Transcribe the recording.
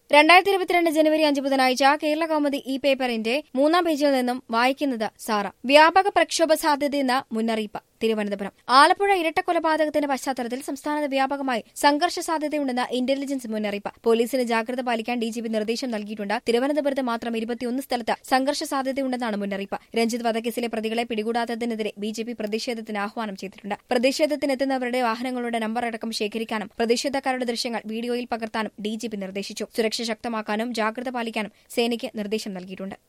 2022 ജനുവരി 5 ബുധനാഴ്ച കേരള കൗമുദി ഈ പേപ്പറിന്റെ 3-ാം പേജിൽ നിന്നും വായിക്കുന്നത് സാറ. വ്യാപക പ്രക്ഷോഭ സാധ്യതയെന്ന മുന്നറിയിപ്പ്. തിരുവനന്തപുരം. ആലപ്പുഴ ഇരട്ടക്കൊലപാതകത്തിന്റെ പശ്ചാത്തലത്തിൽ സംസ്ഥാനത്ത് വ്യാപകമായി സംഘർഷ സാധ്യതയുണ്ടെന്ന ഇന്റലിജൻസ് മുന്നറിയിപ്പ്. പോലീസിന് ജാഗ്രത പാലിക്കാൻ ഡിജിപി നിർദ്ദേശം നൽകിയിട്ടുണ്ട്. തിരുവനന്തപുരത്ത് മാത്രം 21 സ്ഥലത്ത് സംഘർഷ സാധ്യതയുണ്ടെന്നാണ് മുന്നറിയിപ്പ്. രഞ്ജിത്ത് വധക്കേസിലെ പ്രതികളെ പിടികൂടാത്തതിനെതിരെ ബിജെപി പ്രതിഷേധത്തിന് ആഹ്വാനം ചെയ്തിട്ടുണ്ട്. പ്രതിഷേധത്തിനെത്തുന്നവരുടെ വാഹനങ്ങളുടെ നമ്പർ അടക്കം ശേഖരിക്കാനും പ്രതിഷേധക്കാരുടെ ദൃശ്യങ്ങൾ വീഡിയോയിൽ പകർത്താനും ഡിജിപി നിർദ്ദേശിച്ചു. സുരക്ഷ ശക്തമാക്കാനും ജാഗ്രത പാലിക്കാനും സേനയ്ക്ക് നിർദ്ദേശം നൽകിയിട്ടുണ്ട്.